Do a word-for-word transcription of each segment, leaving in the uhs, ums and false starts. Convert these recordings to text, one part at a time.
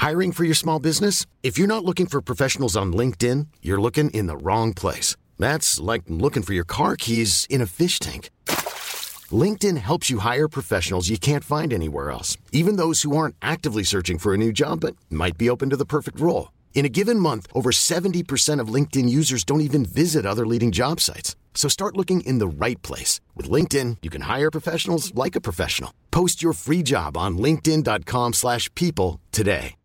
Hiring for your small business? If you're not looking for professionals on LinkedIn, you're looking in the wrong place. That's like looking for your car keys in a fish tank. LinkedIn helps you hire professionals you can't find anywhere else, even those who aren't actively searching for a new job but might be open to the perfect role. In a given month, over seventy percent of LinkedIn users don't even visit other leading job sites. So start looking in the right place. With LinkedIn, you can hire professionals like a professional. Post your free job on linkedin dot com slash people today.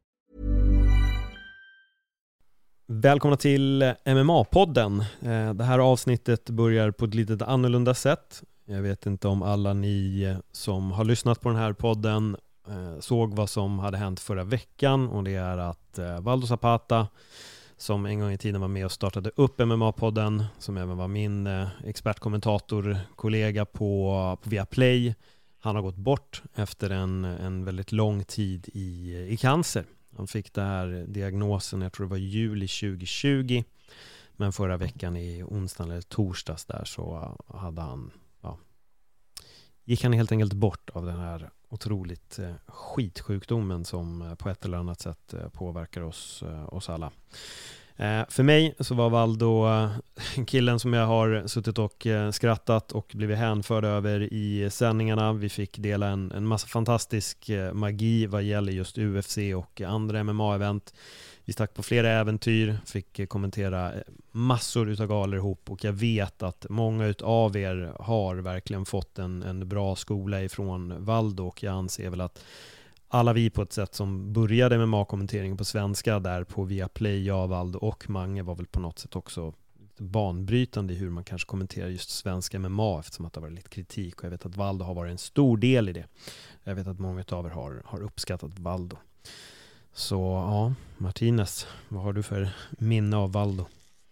Välkomna till M M A-podden. Det här avsnittet börjar på ett lite annorlunda sätt. Jag vet inte om alla ni som har lyssnat på den här podden såg vad som hade hänt förra veckan. Och det är att Valdo Zapata, som en gång i tiden var med och startade upp M M A-podden, som även var min expertkommentator, kollega på, på Viaplay, han har gått bort efter en, en väldigt lång tid i, i cancer. Han fick det här diagnosen, jag tror det var juli tjugo tjugo, men förra veckan i onsdagen eller torsdags där så hade han, ja, gick han helt enkelt bort av den här otroligt eh, skitsjukdomen som eh, på ett eller annat sätt eh, påverkar oss, eh, oss alla. Eh, för mig så var Valdo eh, killen som jag har suttit och eh, skrattat och blivit hänförd över i sändningarna. Vi fick dela en, en massa fantastisk eh, magi vad gäller just U F C och andra M M A-event. Vi stack på flera äventyr, fick kommentera massor utav galor ihop, och jag vet att många utav er har verkligen fått en, en bra skola ifrån Valdo, och jag anser väl att alla vi på ett sätt som började med M M A-kommentering på svenska där på Viaplay, jag, Valdo och Mange, var väl på något sätt också banbrytande i hur man kanske kommenterar just svenska M M A, eftersom att det var lite kritik, och jag vet att Valdo har varit en stor del i det. Jag vet att många av er har, har uppskattat Valdo. Så ja, Martinez, vad har du för minne av Valdo?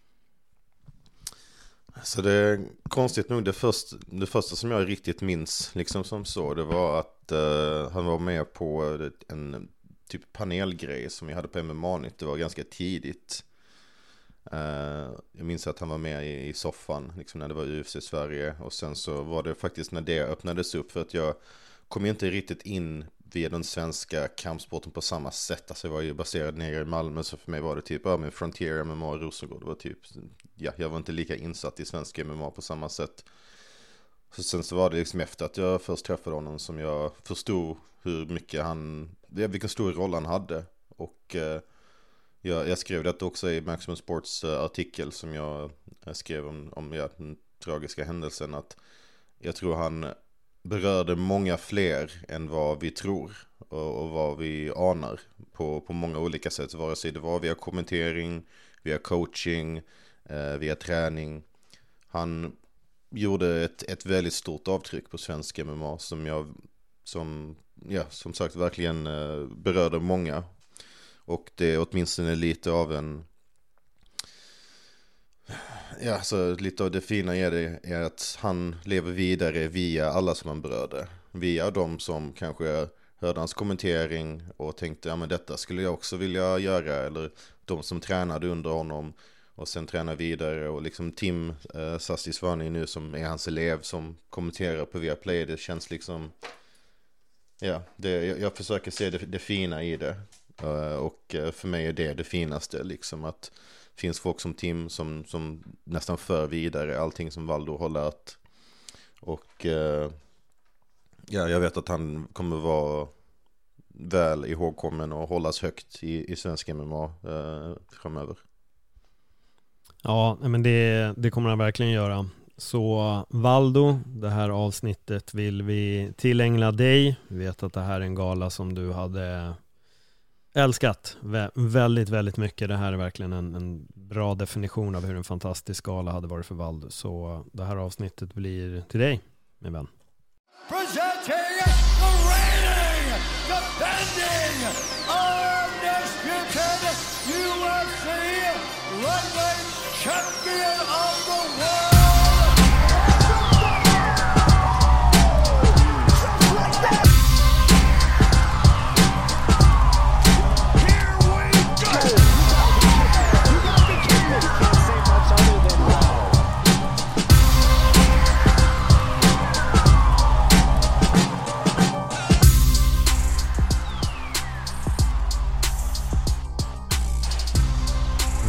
Så det är konstigt nog, det, först, det första som jag riktigt minns liksom som så, det var att uh, han var med på en typ panelgrej som jag hade på M M A-nytt. Det var ganska tidigt. Uh, jag minns att han var med i, i soffan liksom när det var U F C Sverige, och sen så var det faktiskt när det öppnades upp, för att jag kom inte riktigt in via den svenska kampsporten på samma sätt. Alltså jag var ju baserad nere i Malmö, så för mig var det typ ja, med Frontier M M A i Rosengård. Det var typ, ja, jag var inte lika insatt i svenska M M A på samma sätt. Så sen så var det liksom efter att jag först träffade honom som jag förstod hur mycket han, vilken stor roll han hade. Och eh, jag, jag skrev det också i Maximum Sports uh, artikel som jag, jag skrev om, om ja, den tragiska händelsen, att jag tror han berörde många fler än vad vi tror och, och vad vi anar på, på många olika sätt, vare sig det var via kommentering, via coaching, eh, via träning. Han gjorde ett, ett väldigt stort avtryck på svensk M M A som jag som, ja, som sagt verkligen eh, berörde många, och det är åtminstone lite av en Ja, så lite av det fina är det är att han lever vidare via alla som han berörde. Via de som kanske hörde hans kommentering och tänkte, ja men detta skulle jag också vilja göra. Eller de som tränade under honom och sen tränar vidare. Och liksom Tim eh, Sastisvani nu som är hans elev som kommenterar på Viaplay. Det känns liksom, ja, det, jag, jag försöker se det, det fina i det. Uh, och uh, för mig är det det finaste, liksom att finns folk som Tim som, som nästan för vidare allting som Valdo har lärt. Och eh, ja, jag vet att han kommer vara väl ihågkommen och hållas högt i, i svensk M M A eh, framöver. Ja, men det, det kommer han verkligen göra. Så Valdo, det här avsnittet vill vi tillägna dig. Vi vet att det här är en gala som du hade älskat Vä- väldigt, väldigt mycket. Det här är verkligen en, en bra definition av hur en fantastisk gala hade varit för Valdo. Så det här avsnittet blir till dig, min vän. Presenting the reigning, defending, undisputed U F C lightweight champion of the world.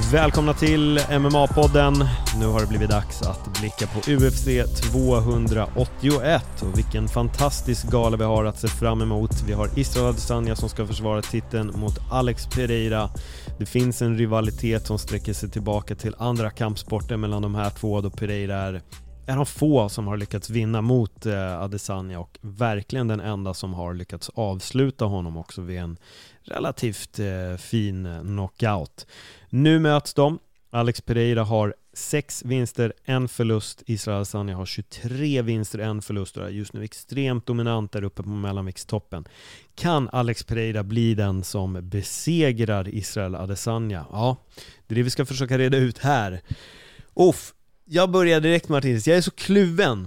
Välkomna till M M A-podden. Nu har det blivit dags att blicka på U F C tvåhundraåttioett och vilken fantastisk gala vi har att se fram emot. Vi har Israel Adesanya som ska försvara titeln mot Alex Pereira. Det finns en rivalitet som sträcker sig tillbaka till andra kampsporter mellan de här två, då Pereira är är de få som har lyckats vinna mot eh, Adesanya och verkligen den enda som har lyckats avsluta honom också vid en relativt eh, fin knockout. Nu möts de. Alex Pereira har sex vinster, en förlust. Israel Adesanya har tjugotre vinster, en förlust och är just nu extremt dominant där uppe på mellanviktstoppen. Kan Alex Pereira bli den som besegrar Israel Adesanya? Ja, det är det vi ska försöka reda ut här. Uff. Jag börjar direkt, Martinez. Jag är så kluven.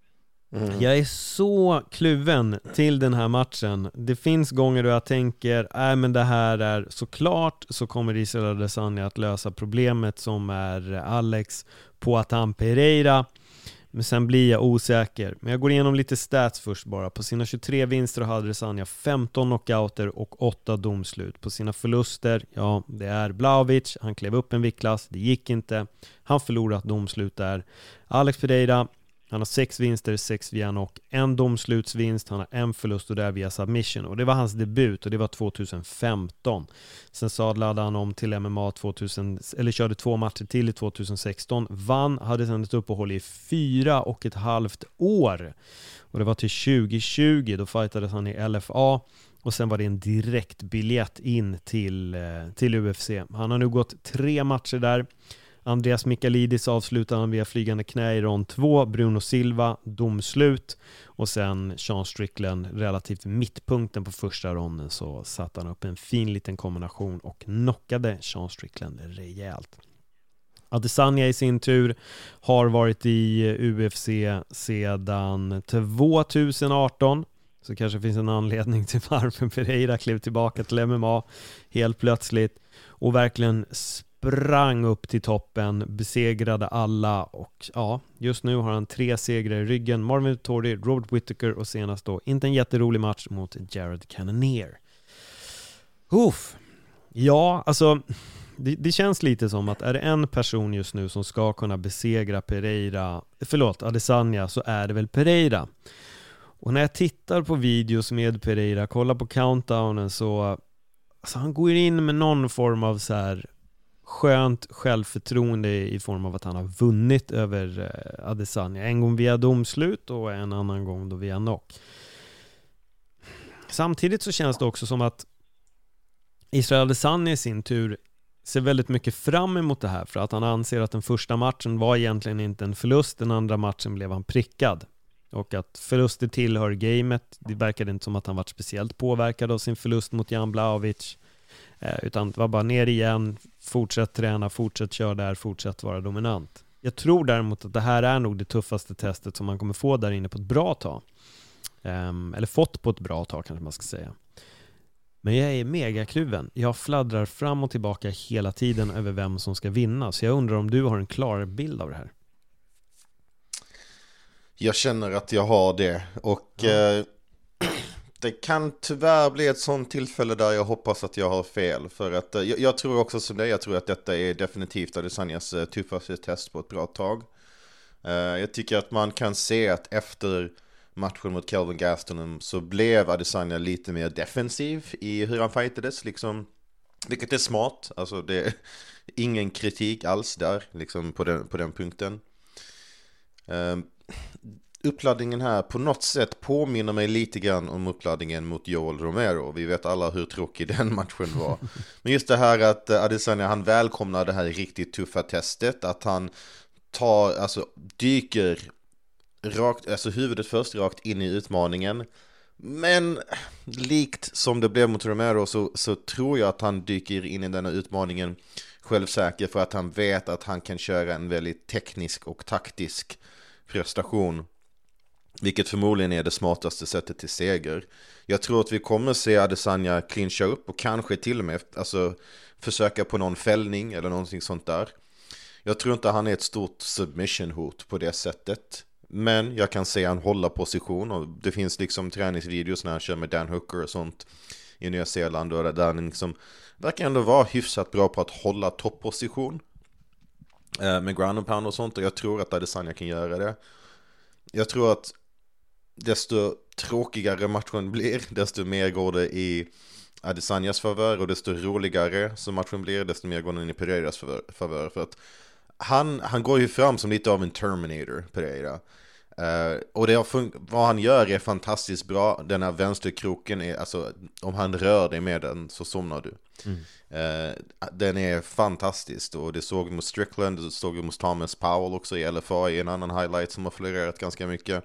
Mm. Jag är så kluven till den här matchen. Det finns gånger då jag tänker nej men det här är såklart så kommer Israel Adesanya att lösa problemet som är Alex på Atan Pereira. Men sen blir jag osäker. Men jag går igenom lite stats först bara. På sina tjugotre vinster hade Adesanya femton knockouter och åtta domslut. På sina förluster, ja det är Blachowicz. Han klev upp en viktklass, det gick inte. Han förlorat domslut där. Alex Pereira, han har sex vinster, sex via knock, en domslutsvinst, han har en förlust och det är via submission. Och det var hans debut och det var tjugohundrafemton. Sen sadlade han om till M M A tvåtusen, eller körde två matcher till i tjugohundrasexton. Vann, hade sedan ett uppehåll i fyra och ett halvt år. Och det var till tjugohundratjugo, då fightades han i L F A. Och sen var det en direkt biljett in till, till U F C. Han har nu gått tre matcher där. Andreas Michailidis avslutar han via flygande knä i rond två, Bruno Silva domslut och sen Sean Strickland relativt mittpunkten på första ronden så satte han upp en fin liten kombination och knockade Sean Strickland rejält. Adesanya i sin tur har varit i U F C sedan tjugoarton, så kanske finns en anledning till varför Pereira klev tillbaka till M M A helt plötsligt och verkligen sprang upp till toppen, besegrade alla och ja, just nu har han tre segrar i ryggen. Marvin Vettori, Robert Whittaker och senast då inte en jätterolig match mot Jared Cannonier. Uff. Ja, alltså det, det känns lite som att är det en person just nu som ska kunna besegra Pereira, förlåt, Adesanya, så är det väl Pereira. Och när jag tittar på videos med Pereira, kollar på countdownen så alltså han går in med någon form av så här skönt självförtroende i form av att han har vunnit över Adesanya. En gång via domslut och en annan gång då via knock. Samtidigt så känns det också som att Israel Adesanya i sin tur ser väldigt mycket fram emot det här för att han anser att den första matchen var egentligen inte en förlust, den andra matchen blev han prickad. Och att förluster tillhör gamet. Det verkade inte som att han var speciellt påverkad av sin förlust mot Jan Blachowicz. Utan det var bara ner igen, fortsätt träna, fortsätt köra där, fortsätt vara dominant. Jag tror däremot att det här är nog det tuffaste testet som man kommer få där inne på ett bra tag. Um, eller fått på ett bra tag kanske man ska säga. Men jag är mega kluven. Jag fladdrar fram och tillbaka hela tiden över vem som ska vinna. Så jag undrar om du har en klar bild av det här. Jag känner att jag har det. Och ja. eh, det kan tyvärr bli ett sånt tillfälle där jag hoppas att jag har fel. För att eh, jag, jag tror också som det. Jag tror att detta är definitivt Adesanyas eh, tuffaste test på ett bra tag. Eh, jag tycker att man kan se att efter matchen mot Kelvin Gastelum så blev Adesanya lite mer defensiv i hur han fightades. Liksom, vilket är smart. Alltså det är ingen kritik alls där liksom på den, på den punkten. Eh, Uppladdningen här på något sätt påminner mig lite grann om uppladdningen mot Joel Romero. Vi vet alla hur tråkig den matchen var. Men just det här att Adesanya, han välkomnar det här riktigt tuffa testet. Att han tar, alltså dyker rakt, alltså huvudet först rakt in i utmaningen. Men likt som det blev mot Romero så, så tror jag att han dyker in i denna utmaningen självsäker för att han vet att han kan köra en väldigt teknisk och taktisk prestation. Vilket förmodligen är det smartaste sättet till seger. Jag tror att vi kommer se Adesanya clincha upp och kanske till och med alltså, försöka på någon fällning eller någonting sånt där. Jag tror inte han är ett stort submission-hot på det sättet. Men jag kan se han hålla position och det finns liksom träningsvideos när han kör med Dan Hooker och sånt i Nya Zeeland, och där han liksom verkar ändå vara hyfsat bra på att hålla topposition eh, med ground and pound och sånt, och jag tror att Adesanya kan göra det. Jag tror att desto tråkigare matchen blir, desto mer går det i Adesanyas favör, och desto roligare som matchen blir, desto mer går den i Pereiras favör, favör för att han, han går ju fram som lite av en Terminator, Pereira. Uh, och det fun- vad han gör är fantastiskt bra. Den här vänsterkroken är, alltså, om han rör dig med den så somnar du. Mm. Uh, den är fantastisk, och det såg vi mot Strickland, det såg vi mot Thomas Powell också i L F A, i en annan highlight som har florerat ganska mycket.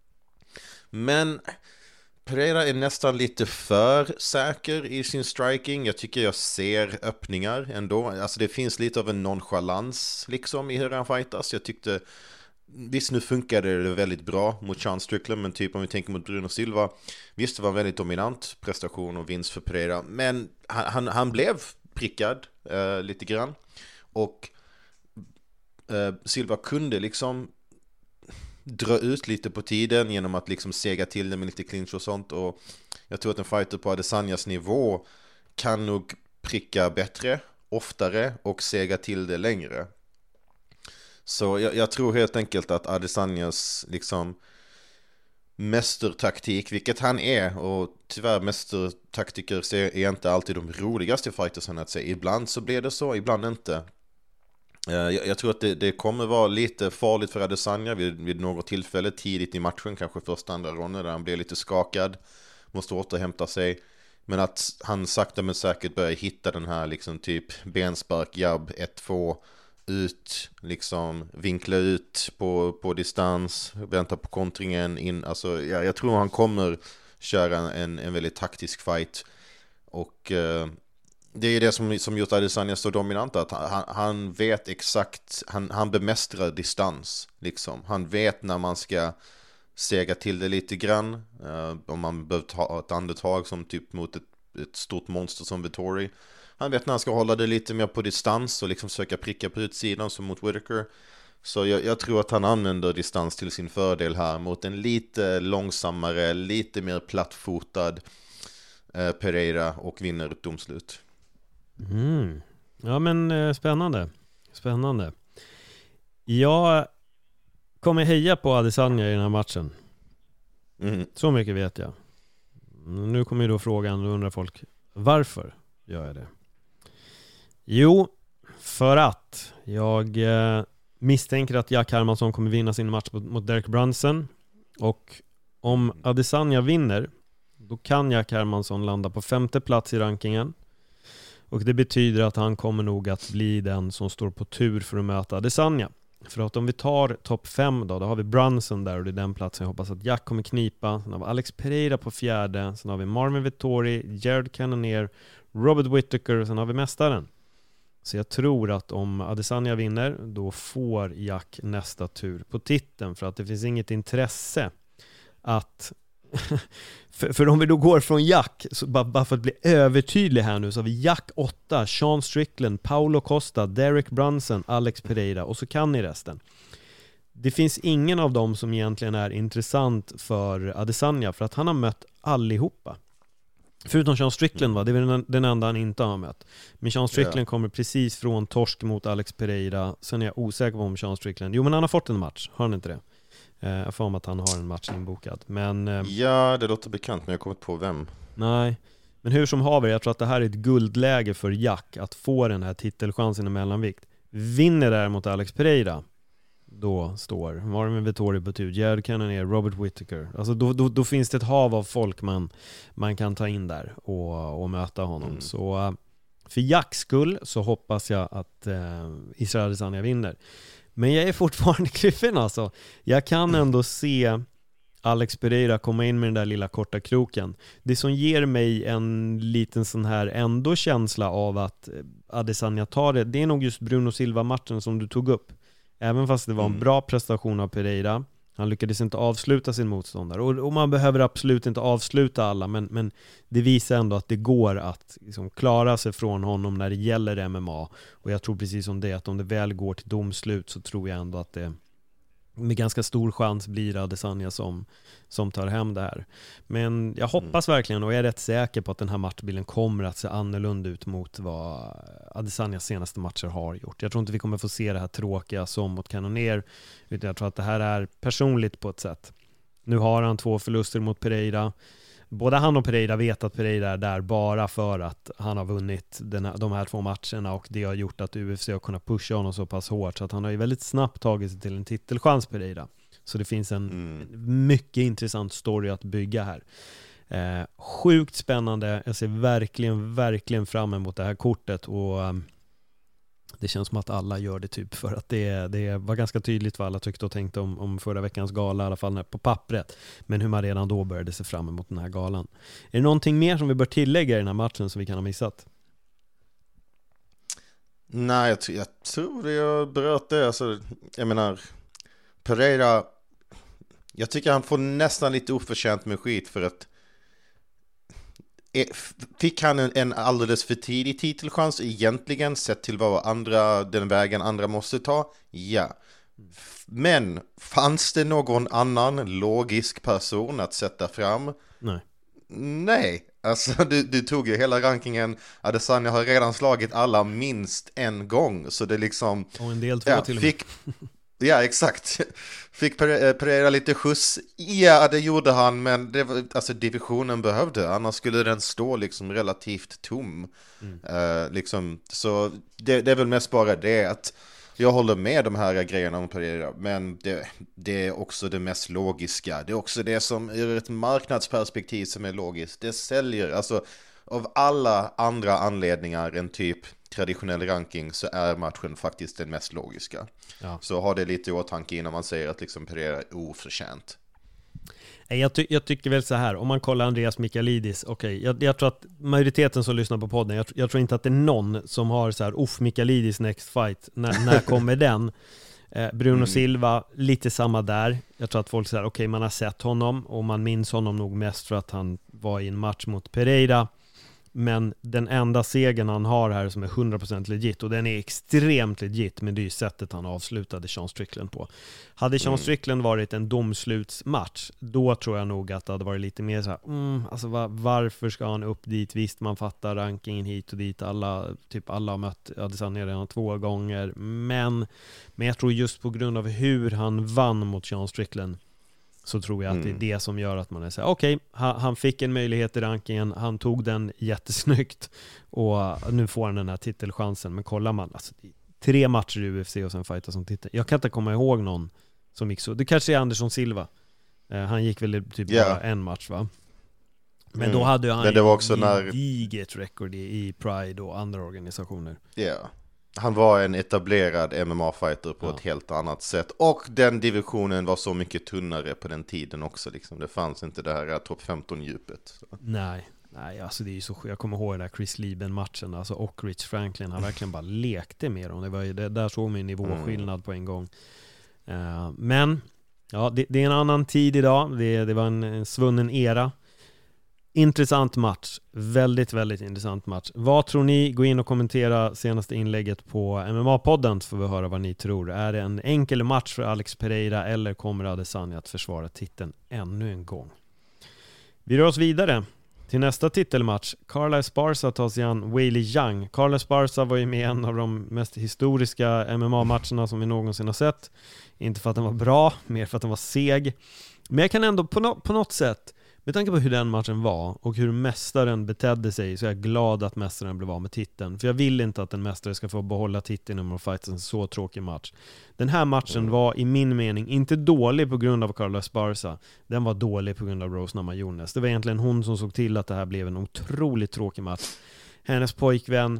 Men Pereira är nästan lite för säker i sin striking. Jag tycker jag ser öppningar ändå. Alltså det finns lite av en nonchalans liksom i hur han fightas. Jag tyckte, visst nu funkade det väldigt bra mot Sean Strickland, men typ om vi tänker mot Bruno Silva, visst det var en väldigt dominant prestation och vinst för Pereira, men han, han, han blev prickad eh, lite grann, och eh, Silva kunde liksom dra ut lite på tiden genom att liksom sega till det med lite clinch och sånt, och jag tror att en fighter på Adesanyas nivå kan nog pricka bättre, oftare och sega till det längre. Så jag, jag tror helt enkelt att Adesanyas liksom mästertaktik, vilket han är, och tyvärr mästertaktiker är inte alltid de roligaste fightersarna att säga. Ibland så blir det så, ibland inte. Jag, jag tror att det, det kommer vara lite farligt för Adesanya vid, vid något tillfälle tidigt i matchen, kanske första andra ronden, där han blir lite skakad, måste återhämta sig. Men att han sakta men säkert börjar hitta den här liksom typ benspark, jabb, ett två ut, liksom vinkla ut på, på distans, vänta på kontringen in. Alltså, ja, jag tror han kommer köra en, en väldigt taktisk fight, och eh, det är det som, som gjort Adesanya så dominant, att han, han vet exakt, han, han bemästrar distans liksom. Han vet när man ska sega till det lite grann, uh, om man behöver ta ett andetag som typ mot ett, ett stort monster som Vettori. Han vet när han ska hålla det lite mer på distans och liksom försöka pricka på utsidan som mot Whittaker. Så jag, jag tror att han använder distans till sin fördel här mot en lite långsammare, lite mer plattfotad uh, Pereira, och vinner ett domslut. Mm. Ja men eh, spännande. Spännande. Jag kommer heja på Adesanya i den här matchen. Mm. Så mycket vet jag. Nu kommer ju då frågan, då undrar folk, varför gör jag det? Jo, för att jag eh, misstänker att Jack Hermansson kommer vinna sin match mot, mot Derek Brunson. Och om Adesanya vinner, då kan Jack Hermansson landa på femte plats i rankingen. Och det betyder att han kommer nog att bli den som står på tur för att möta Adesanya. För att om vi tar topp fem då, då har vi Brunson där, och det är den platsen jag hoppas att Jack kommer knipa. Sen har vi Alex Pereira på fjärde, sen har vi Marvin Vettori, Jared Cannonier, Robert Whittaker, och sen har vi mästaren. Så jag tror att om Adesanya vinner, då får Jack nästa tur på titeln, för att det finns inget intresse att för, för om vi då går från Jack, så bara, bara för att bli övertydlig här nu, så har vi Jack åtta, Sean Strickland, Paulo Costa, Derek Brunson, Alex Pereira, och så kan ni resten. Det finns ingen av dem som egentligen är intressant för Adesanya, för att han har mött allihopa. Förutom Sean Strickland, va? Det är den, den enda han inte har mött. Men Sean Strickland yeah. kommer precis från torsk mot Alex Pereira. Sen är jag osäker på om Sean Strickland, jo men han har fått en match, har han inte det? Jag får om att han har en match inbokad. Men, ja, det låter bekant, men jag kommer inte på vem. Nej, men hur som haver, jag tror att det här är ett guldläge för Jack att få den här titelchansen i mellanvikt. Vinner där mot Alex Pereira, då står Marvin Vettori på tur, Jared Cannonier, Robert Whittaker. Alltså då, då, då finns det ett hav av folk man, man kan ta in där och, och möta honom. Mm. Så för Jacks skull så hoppas jag att eh, Israel Adesanya vinner. Men jag är fortfarande kluven alltså. Jag kan ändå se Alex Pereira komma in med den där lilla korta kroken. Det som ger mig en liten sån här ändå känsla av att Adesanya tar det, det är nog just Bruno Silva-matchen som du tog upp. Även fast det var en bra prestation av Pereira, han lyckades inte avsluta sin motståndare. Och, och man behöver absolut inte avsluta alla, men, men det visar ändå att det går att liksom klara sig från honom när det gäller M M A. Och jag tror precis som det, att om det väl går till domslut, så tror jag ändå att det, med ganska stor chans blir Adesanya som, som tar hem det här. Men jag hoppas mm. verkligen, och jag är rätt säker på att den här matchbilden kommer att se annorlunda ut mot vad Adesanyas senaste matcher har gjort. Jag tror inte vi kommer få se det här tråkiga som mot Cannonier, utan jag tror att det här är personligt på ett sätt. Nu har han två förluster mot Pereira. Både han och Pereira vet att Pereira är där bara för att han har vunnit den här, de här två matcherna, och det har gjort att U F C har kunnat pusha honom så pass hårt, så att han har ju väldigt snabbt tagit sig till en titelchans, Pereira. Så det finns en mm. mycket intressant story att bygga här. Eh, sjukt spännande. Jag ser verkligen, verkligen fram emot det här kortet, och um, det känns som att alla gör det typ för att det, det var ganska tydligt vad alla tyckte och tänkte om, om förra veckans gala, i alla fall på pappret, men hur man redan då började se fram emot den här galan. Är det någonting mer som vi bör tillägga i den här matchen som vi kan ha missat? Nej, jag, jag tror det har berört det. Alltså, jag menar, Pereira, jag tycker han får nästan lite oförtjänt med skit, för att fick han en, en alldeles för tidig titelchans egentligen, sett till vad andra, den vägen andra måste ta? Ja. Men fanns det någon annan logisk person att sätta fram? Nej. Nej. Alltså du, du tog ju hela rankingen. Adesanya har redan slagit alla minst en gång, så det liksom, och en del två ja, till och med. Fick, ja, exakt. Fick Pereira lite skjuts? Ja, det gjorde han, men det var, alltså divisionen behövde, annars skulle den stå liksom relativt tom. Mm. Uh, liksom, så det, det är väl mest bara det att jag håller med de här grejerna om Pereira, men det, det är också det mest logiska. Det är också det som ur ett marknadsperspektiv som är logiskt. Det säljer, alltså av alla andra anledningar än typ traditionell ranking, så är matchen faktiskt den mest logiska. Ja. Så har det lite i åtanke innan man säger att liksom Pereira är oförtjänt. Jag, ty- jag tycker väl så här, om man kollar Andreas Michailidis, okej, okay, jag, jag tror att majoriteten som lyssnar på podden, jag, jag tror inte att det är någon som har så här, uff, Michailidis next fight, när, när kommer den? Eh, Bruno mm. Silva, lite samma där. Jag tror att folk säger, okej, okay, man har sett honom, och man minns honom nog mest för att han var i en match mot Pereira. Men den enda segern han har här som är hundra procent legit, och den är extremt legit, men det är ju sättet han avslutade Sean Strickland på. Hade Sean mm. Strickland varit en domslutsmatch, då tror jag nog att det hade varit lite mer så här, mm, alltså var, varför ska han upp dit? Visst, man fattar rankingen hit och dit, alla, typ alla har mött Adesanya redan två gånger, men, men jag tror just på grund av hur han vann mot Sean Strickland, så tror jag att mm. det är det som gör att man är så här, okej, okay, han, han fick en möjlighet i rankingen, han tog den jättesnyggt, och nu får han den här titelchansen. Men kollar man, alltså, tre matcher i U F C och sen fightas som titel. Jag kan inte komma ihåg någon som gick så. Det kanske är Anderson Silva. Eh, han gick väl typ yeah. bara en match, va? Men mm. då hade han Men det var också när... diget record i, i Pride och andra organisationer. Ja. Yeah. Han var en etablerad M M A-fighter på ja. ett helt annat sätt. Och den divisionen var så mycket tunnare på den tiden också. Liksom. Det fanns inte det här topp femton-djupet. Nej, nej, alltså det är ju så. Jag kommer ihåg den där Chris Lieben-matchen. Alltså, och Rich Franklin, han verkligen bara lekte med dem. Det var ju, det, där såg man ju nivåskillnad mm. på en gång. Uh, men ja, det, det är en annan tid idag. Det, det var en, en svunnen era. Intressant match, väldigt, väldigt intressant match. Vad tror ni? Gå in och kommentera senaste inlägget på M M A-podden, så får vi höra vad ni tror. Är det en enkel match för Alex Pereira, eller kommer Adesanya att försvara titeln ännu en gång? Vi rör oss vidare till nästa titelmatch. Carla Esparza tar sig an Weili Zhang. Carla Esparza var ju med i en av de mest historiska M M A-matcherna som vi någonsin har sett. Inte för att den var bra, mer för att den var seg. Men jag kan ändå på, no- på något sätt, med tanke på hur den matchen var och hur mästaren betedde sig, så är jag glad att mästaren blev av med titeln. För jag vill inte att en mästare ska få behålla titeln om man fights en så tråkig match. Den här matchen var i min mening inte dålig på grund av Carla Esparza. Den var dålig på grund av Rose Namajunas. Det var egentligen hon som såg till att det här blev en otroligt tråkig match. Hennes pojkvän,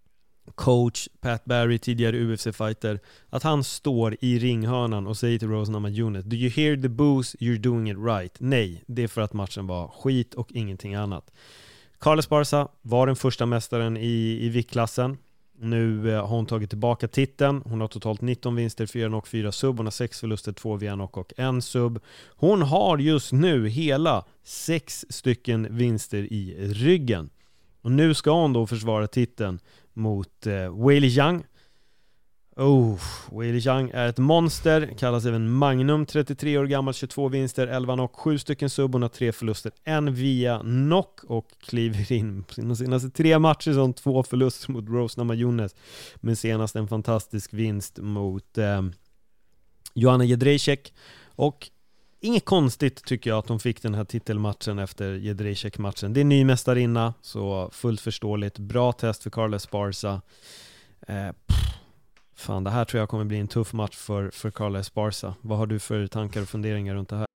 coach Pat Barry, tidigare U F C-fighter, att han står i ringhörnan och säger till Rose Namajunas, do you hear the boos, you're doing it right. Nej, det är för att matchen var skit och ingenting annat. Carla Esparza var den första mästaren i, i viktklassen. Nu har hon tagit tillbaka titeln. Hon har totalt nitton vinster, fyra knock, fyra sub. Hon har sex förluster, två via knock och en sub. Hon har just nu hela sex stycken vinster i ryggen. Och nu ska hon då försvara titeln mot eh, Weili Zhang. Oh, Weili Zhang är ett monster, kallas även Magnum, trettiotre år gammal, tjugotvå vinster, elva knock, sju stycken sub, hon har tre förluster, en via knock och kliver in på sina senaste tre matcher som två förluster mot Rose Namajunas, men senast en fantastisk vinst mot eh, Joanna Jędrzejczyk. Och inget konstigt tycker jag att hon fick den här titelmatchen efter Jędrzejczyk-matchen. Det är ny mästarinna, så fullt förståeligt. Bra test för Carla Esparza. Eh, fan, det här tror jag kommer bli en tuff match för, för Carla Esparza. Vad har du för tankar och funderingar runt det här?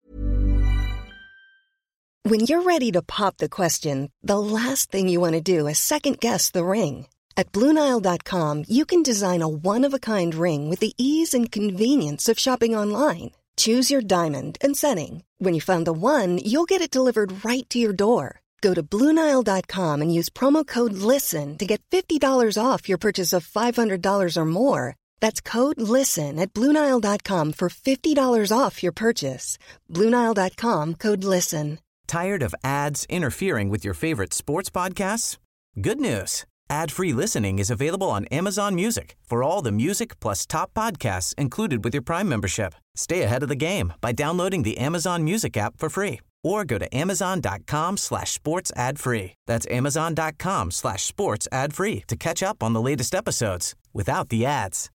When you're ready to pop the question, the last thing you want to do is second guess the ring. At Blue Nile dot com, you can design a one-of-a-kind ring with the ease and convenience of shopping online. Choose your diamond and setting. When you find the one, you'll get it delivered right to your door. Go to Blue Nile dot com and use promo code LISTEN to get fifty dollars off your purchase of five hundred dollars or more. That's code LISTEN at Blue Nile dot com for fifty dollars off your purchase. Blue Nile dot com, code LISTEN. Tired of ads interfering with your favorite sports podcasts? Good news. Ad-free listening is available on Amazon Music for all the music plus top podcasts included with your Prime membership. Stay ahead of the game by downloading the Amazon Music app for free or go to amazon.com slash sports ad free. That's amazon.com slash sports ad free to catch up on the latest episodes without the ads.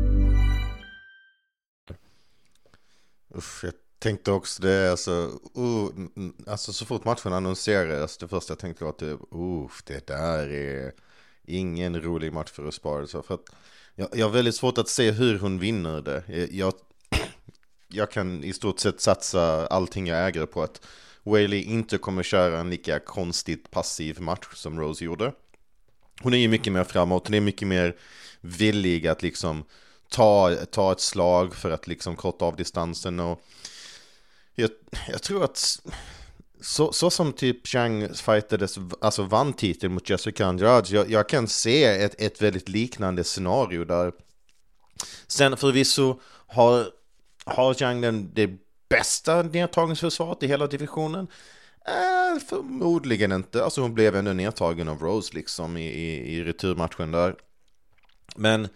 Uff, jag tänkte också det, alltså, uh, alltså så fort matchen annonserades, det första jag tänkte var att det, uh, det där är ingen rolig match för Esparza, för att jag, jag har väldigt svårt att se hur hon vinner det. Jag, jag kan i stort sett satsa allting jag äger på att Weili inte kommer köra en lika konstigt passiv match som Rose gjorde. Hon är ju mycket mer framåt, hon är mycket mer villig att liksom ta, ta ett slag för att liksom korta av distansen, och jag, jag tror att Så, så som typ Zhang fightades, alltså vann titeln mot Jessica Andrade, jag, jag kan se ett, ett väldigt liknande scenario där. Sen förvisso har, har Zhang den, det bästa nedtagningsförsvaret i hela divisionen? Äh, förmodligen inte. Alltså hon blev ändå nedtagen av Rose liksom i, i, i returmatchen där. Men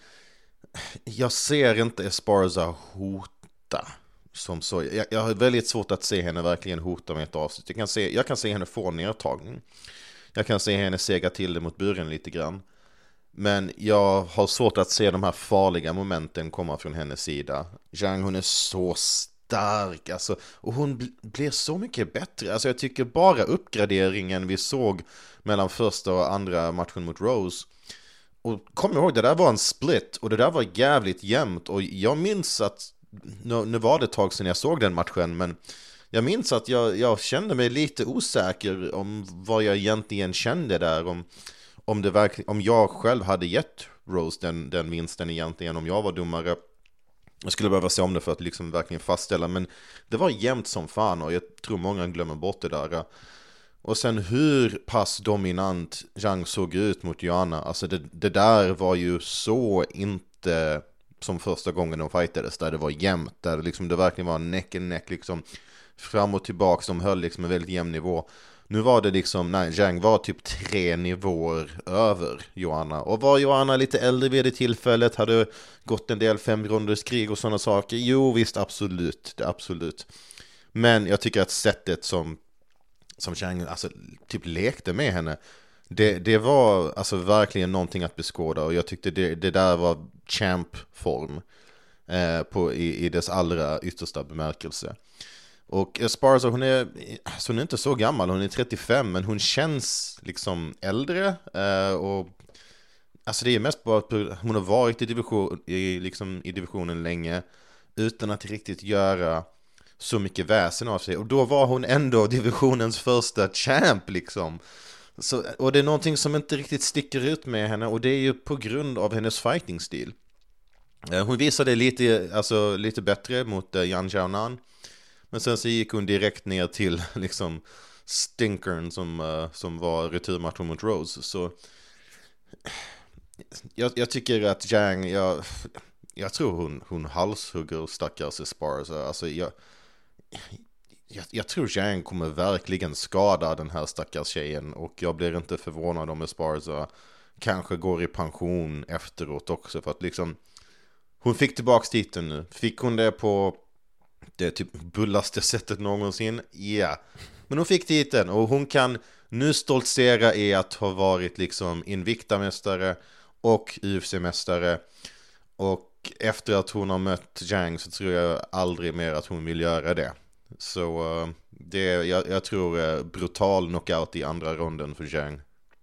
jag ser inte Esparza hota som så. Jag, jag har väldigt svårt att se henne verkligen hota med ett avslut. Jag kan se, jag kan se henne få nedtagning. Jag kan se henne sega till det mot buren lite grann. Men jag har svårt att se de här farliga momenten komma från hennes sida. Zhang, hon är så stark. Alltså, och hon bl- blir så mycket bättre. Alltså, jag tycker bara uppgraderingen vi såg mellan första och andra matchen mot Rose. Och kom ihåg, det där var en split. Och det där var jävligt jämnt. Och jag minns att Nu, nu var det ett tag sedan jag såg den matchen, men jag minns att jag, jag kände mig lite osäker om vad jag egentligen kände där, om, om, det verkligen, om jag själv hade gett Rose den, den vinsten egentligen, om jag var domare. Jag skulle behöva se om det för att liksom verkligen fastställa, men det var jämnt som fan, och jag tror många glömmer bort det där. Och sen hur pass dominant Zhang såg ut mot Joanna, alltså det, det där var ju så inte som första gången de fightades, där det var jämnt, där liksom det verkligen var neck and neck liksom fram och tillbaka, som höll liksom en väldigt jämn nivå. Nu var det liksom, nej, Zhang var typ tre nivåer över Joanna, och var Joanna lite äldre vid det tillfället, hade gått en del femrunders krig och sådana saker, jo visst, absolut, det absolut, men jag tycker att sättet som som Zhang alltså typ lekte med henne, Det, det var alltså verkligen någonting att beskåda, och jag tyckte det, det där var champ-form eh, på, i, i dess allra yttersta bemärkelse. Och Esparza, hon är, alltså hon är inte så gammal, hon är trettiofem, men hon känns liksom äldre, eh, och alltså det är mest bara att hon har varit i, division, i, liksom, i divisionen länge utan att riktigt göra så mycket väsen av sig, och då var hon ändå divisionens första champ liksom. Så, och det är någonting som inte riktigt sticker ut med henne, och det är ju på grund av hennes fighting-stil. Hon visade lite, alltså, lite bättre mot uh, Yan Xiaonan, men sen så gick hon direkt ner till liksom stinkern som, uh, som var returmatchen mot Rose. Så jag, jag tycker att Zhang, jag, jag tror hon, hon halshugger stackars Esparza. Alltså jag Jag, jag tror Zhang kommer verkligen skada den här stackars tjejen, och jag blir inte förvånad om Esparza kanske går i pension efteråt också, för att liksom hon fick tillbaka titeln nu. Fick hon det på det typ bullaste sättet någonsin? Ja. Yeah. Men hon fick titeln och hon kan nu stoltsera i att ha varit liksom Invicta-mästare och U F C-mästare. Och efter att hon har mött Zhang så tror jag aldrig mer att hon vill göra det. Så uh, det, jag, jag tror uh, brutal knockout i andra ronden för Zhang.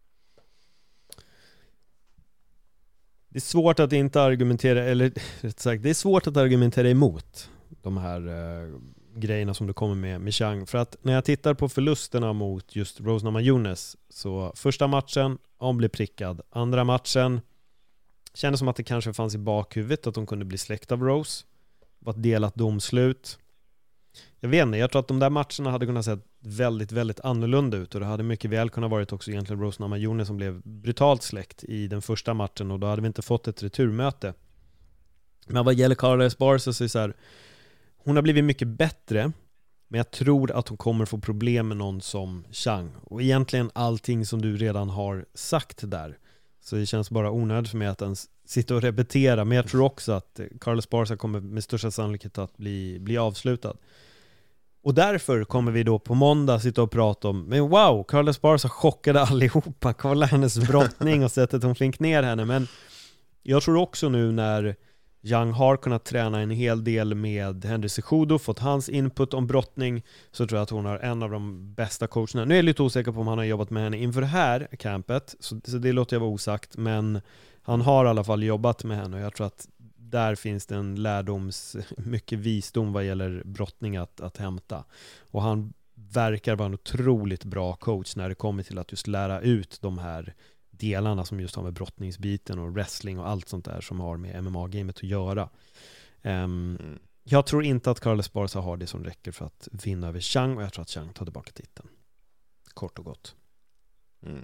Det är svårt att inte argumentera, eller rätt sagt, det är svårt att argumentera emot de här uh, grejerna som du kommer med med Zhang. För att när jag tittar på förlusterna mot just Rose Namajunas, så första matchen, hon blev prickad. Andra matchen kändes som att det kanske fanns i bakhuvudet att de kunde bli släkt av Rose. Det var ett delat domslut. Jag vet inte, jag tror att de där matcherna hade kunnat se väldigt, väldigt annorlunda ut, och det hade mycket väl kunnat varit också egentligen Rose Namajunas som blev brutalt släkt i den första matchen, och då hade vi inte fått ett returmöte. Men vad gäller Carla Esparza så är det så här, hon har blivit mycket bättre, men jag tror att hon kommer få problem med någon som Zhang, och egentligen allting som du redan har sagt där. Så det känns bara onödigt för mig att ens sitta och repetera. Men jag tror också att Carla Esparza kommer med största sannolikhet att bli, bli avslutad. Och därför kommer vi då på måndag sitta och prata om, men wow, Carla Esparza chockade allihopa. Kolla hennes brottning och sättet hon flink ner henne. Men jag tror också nu när Zhang har kunnat träna en hel del med Henry Cejudo, fått hans input om brottning, så tror jag att hon har en av de bästa coacherna. Nu är jag lite osäker på om han har jobbat med henne inför det här campet, så, så det låter jag vara osagt, men han har i alla fall jobbat med henne, och jag tror att där finns det en lärdoms, mycket visdom vad gäller brottning att, att hämta. Och han verkar vara en otroligt bra coach när det kommer till att just lära ut de här delarna som just har med brottningsbiten och wrestling och allt sånt där som har med M M A-gamet att göra. Um, mm. Jag tror inte att Carla Esparza har det som räcker för att vinna över Zhang, och jag tror att Zhang tar tillbaka titeln. Kort och gott. Mm.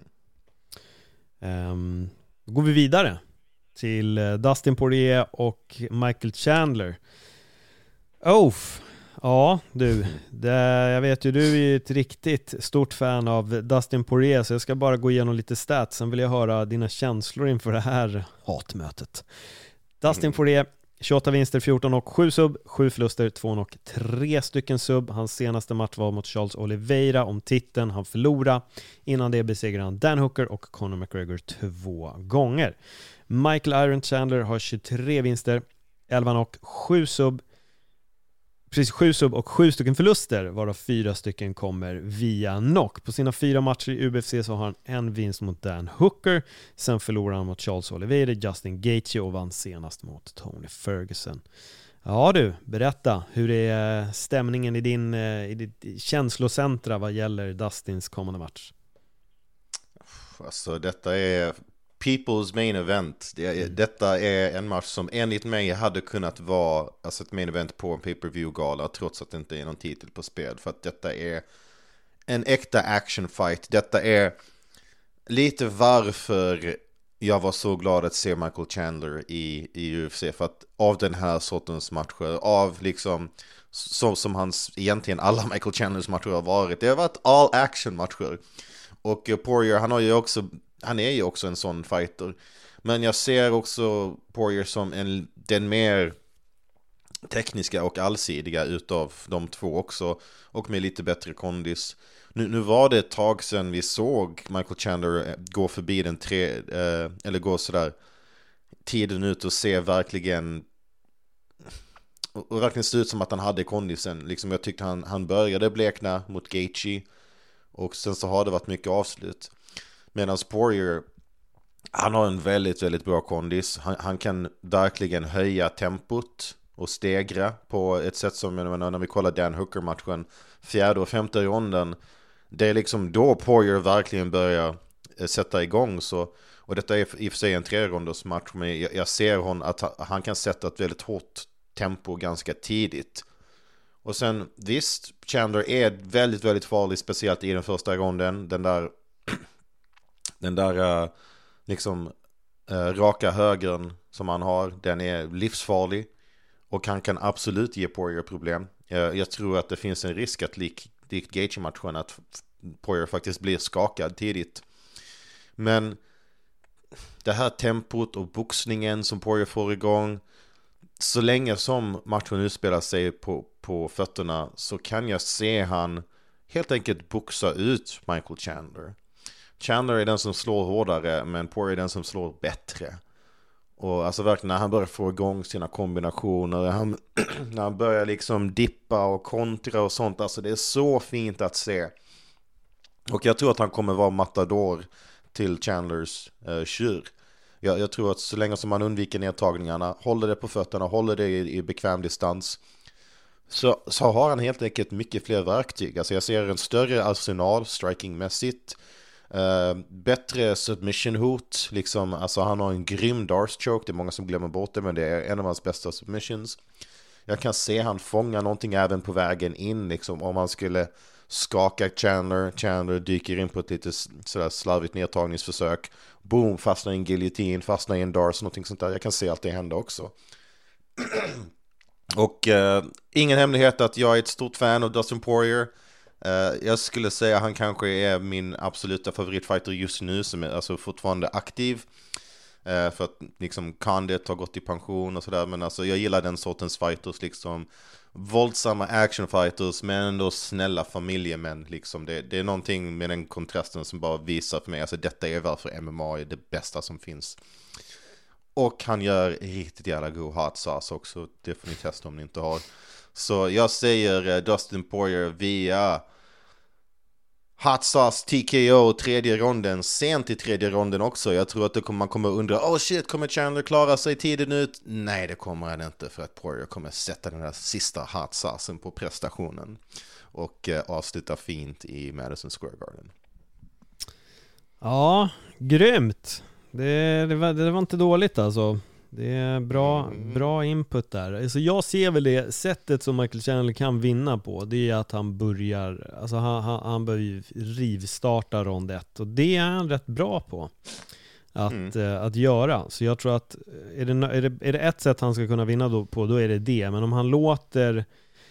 Um, då går vi vidare till Dustin Poirier och Michael Chandler. Oh, ja du, det, jag vet ju, du är ju ett riktigt stort fan av Dustin Poirier, så jag ska bara gå igenom lite stats. Sen vill jag höra dina känslor inför det här hatmötet. Dustin Poirier, tjugoåtta vinster, fjorton och sju sub, sju förluster, två och tre stycken sub. Hans senaste match var mot Charles Oliveira om titeln. Han förlorade. Innan det besegrade han Dan Hooker och Conor McGregor två gånger. Michael Iron Chandler har tjugotre vinster, elva och sju sub. Precis, sju sub och sju stycken förluster, varav fyra stycken kommer via knock. På sina fyra matcher i U B F C så har han en vinst mot Dan Hooker. Sen förlorade han mot Charles Oliveira, Justin Gaethje och vann senast mot Tony Ferguson. Ja du, berätta, hur är stämningen i din i ditt känslocentra vad gäller Dustins kommande match? Alltså detta är People's main event. Det, mm. Detta är en match som enligt mig hade kunnat vara alltså ett main event på en pay-per-view-gala, trots att det inte är någon titel på spel. För att detta är en äkta action fight. Detta är lite varför jag var så glad att se Michael Chandler i, i U F C. För att av den här sortens matcher, av liksom så som hans egentligen alla Michael Chandlers matcher har varit, det har varit all action matcher. Och Poirier, han har ju också han är ju också en sån fighter. Men jag ser också Poirier som en, den mer tekniska och allsidiga utav de två också. Och med lite bättre kondis. Nu, nu var det ett tag sedan vi såg Michael Chandler gå förbi den tre, eh, eller gå sådär tiden ut och se verkligen och verkligen se ut som att han hade kondisen. Liksom jag tyckte han, han började blekna mot Gaethje. Och sen så har det varit mycket avslut. Medan Poirier, han har en väldigt, väldigt bra kondis. Han, han kan verkligen höja tempot och stegra på ett sätt som, jag menar, när vi kollar Dan Hooker-matchen, fjärde och femte ronden, det är liksom då Poirier verkligen börjar sätta igång. Så, och detta är i och för sig en tre-ronders match, men jag, jag ser hon att han, han kan sätta ett väldigt hårt tempo ganska tidigt. Och sen, visst, Chandler är väldigt, väldigt farlig, speciellt i den första ronden. Den där Den där uh, liksom uh, raka högern som han har, den är livsfarlig. Och han kan absolut ge Poirier problem. uh, Jag tror att det finns en risk att lik, likt Gaethje-matchen att Poirier faktiskt blir skakad tidigt. Men det här tempot och boxningen som Poirier får igång, så länge som matchen utspelar sig på, på fötterna så kan jag se han helt enkelt boxa ut Michael Chandler. Chandler är den som slår hårdare, men Poirier är den som slår bättre. Och alltså verkligen när han börjar få igång sina kombinationer, han, när han börjar liksom dippa och kontra och sånt, alltså det är så fint att se. Och jag tror att han kommer vara matador till Chandlers eh, tjur. Jag, jag tror att så länge som man undviker nedtagningarna, håller det på fötterna, håller det i, i bekväm distans, så, så har han helt enkelt mycket fler verktyg. Alltså jag ser en större arsenal strikingmässigt. Uh, bättre submission hot liksom, alltså han har en grym Darce choke, det är många som glömmer bort det, men det är en av hans bästa submissions. Jag kan se han fånga någonting även på vägen in liksom, om han skulle skaka Chandler, Chandler dyker in på ett lite sådär slarvigt nedtagningsförsök, boom, fastnar i en guillotine, fastnar i en Darce, någonting sånt där. Jag kan se allt det hända också. Och uh, ingen hemlighet att jag är ett stort fan av Dustin Poirier. Uh, jag skulle säga han kanske är min absoluta favoritfighter just nu, som är alltså fortfarande aktiv. Uh, för att liksom Condit har gått i pension och sådär. Men alltså jag gillar den sortens fighters, liksom våldsamma actionfighters, men ändå snälla familjemän liksom. det, det är någonting med den kontrasten som bara visar för mig, alltså detta är varför M M A är det bästa som finns. Och han gör riktigt jävla god hot sauce också. Det får ni testa om ni inte har. Så jag säger Dustin Poirier via hot sauce T K O tredje ronden, sent i tredje ronden också. Jag tror att det kommer, man kommer undra, oh shit, kommer Chandler klara sig tiden ut? Nej, det kommer han inte, för att Poirier kommer sätta den där sista hot saucen på prestationen och eh, avsluta fint i Madison Square Garden. Ja, grymt. Det, det, var, det var inte dåligt alltså. Det är bra, mm. bra input där. Alltså jag ser väl det sättet som Michael Chandler kan vinna på. Det är att han börjar, alltså han, han, han börjar rivstarta rond ett. Och det är han rätt bra på att, mm. eh, att göra. Så jag tror att är det, är, det, är det ett sätt han ska kunna vinna då på, då är det det. Men om han låter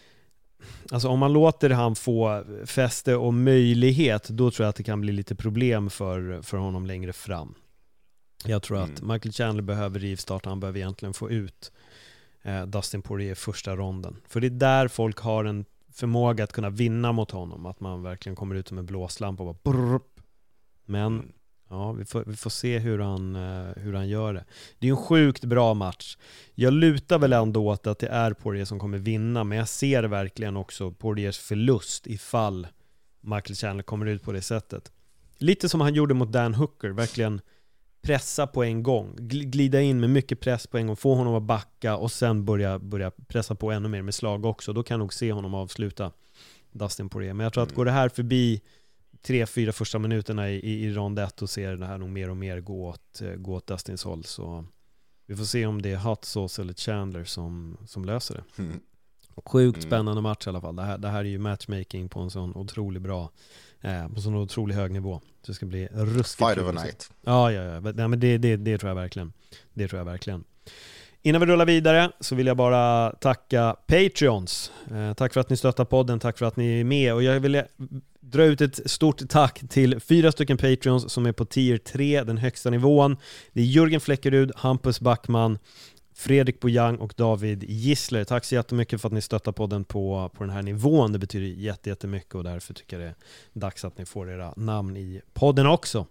Alltså om man låter han få fäste och möjlighet, då tror jag att det kan bli lite problem för, för honom längre fram. Jag tror mm. att Michael Chandler behöver rivstarta. Han behöver egentligen få ut eh, Dustin Poirier i första ronden. För det är där folk har en förmåga att kunna vinna mot honom. Att man verkligen kommer ut som en blåslampa och bara brrr. Men mm. ja, vi får, vi får se hur han, eh, hur han gör det. Det är en sjukt bra match. Jag lutar väl ändå åt att det är Poirier som kommer vinna. Men jag ser verkligen också Poiriers förlust ifall Michael Chandler kommer ut på det sättet. Lite som han gjorde mot Dan Hooker. Verkligen pressa på en gång, glida in med mycket press på en gång, få honom att backa och sen börja, börja pressa på ännu mer med slag också. Då kan jag nog se honom avsluta Dustin Poirier. Men jag tror att går det här förbi tre, fyra första minuterna i, i, i rond ett, och ser det här nog mer och mer gå åt, gå åt Dustins håll. Så vi får se om det är Hot Sauce eller Chandler som, som löser det. Mm. Sjukt spännande match i alla fall. Det här, det här är ju matchmaking på en sån otroligt bra, eh, på en sån otroligt hög nivå. Så det ska bli ruskigt. Fight of a night. Ja, ja, ja. Nej, men det, det, det tror jag verkligen. Det tror jag verkligen. Innan vi rullar vidare så vill jag bara tacka Patreons. Eh, tack för att ni stöttar podden, tack för att ni är med. Och jag vill dra ut ett stort tack till fyra stycken Patreons som är på tier tre, den högsta nivån. Det är Jörgen Fläckerud, Hampus Backman, Fredrik Bojang och David Gissler. Tack så jättemycket för att ni stöttar podden på, på den här nivån. Det betyder jätte, jättemycket och därför tycker jag det är dags att ni får era namn i podden också.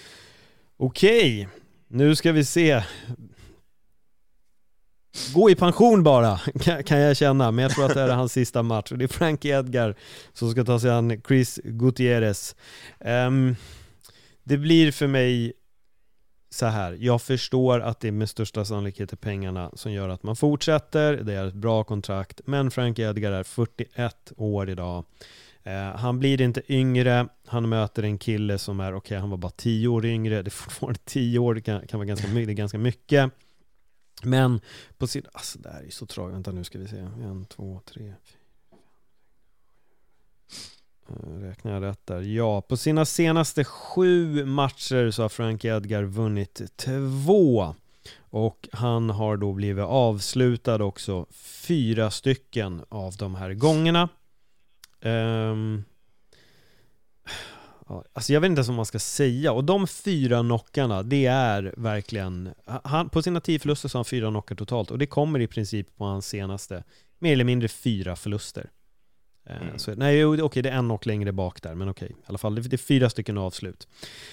Okej, nu ska vi se. Gå i pension bara, kan jag känna. Men jag tror att det är hans sista match. Och det är Frankie Edgar som ska ta sig an Chris Gutierrez. Um, det blir för mig så här. Jag förstår att det är med största sannolikhet är pengarna som gör att man fortsätter. Det är ett bra kontrakt. Men Frankie Edgar är fyrtioett år idag. Uh, han blir inte yngre. Han möter en kille som är, okej, okay, han var bara tio år yngre. Det är fortfarande tio år. Det kan, kan vara ganska mycket. Det är ganska mycket. Men på sin... Alltså det här är så tragiskt. Vänta nu ska vi se. En, två, tre, fyra. Räknar jag rätt där? Ja, på sina senaste sju matcher så har Frankie Edgar vunnit två. Och han har då blivit avslutad också fyra stycken av de här gångerna. Um, Ja, alltså jag vet inte ens vad man ska säga. Och de fyra knockarna, det är verkligen... Han, på sina tio förluster så har han fyra knockar totalt. Och det kommer i princip på hans senaste, mer eller mindre fyra förluster. Mm. Så, nej, okej, okay, det är en knock längre bak där. Men okej, okay, i alla fall, det, det är fyra stycken avslut.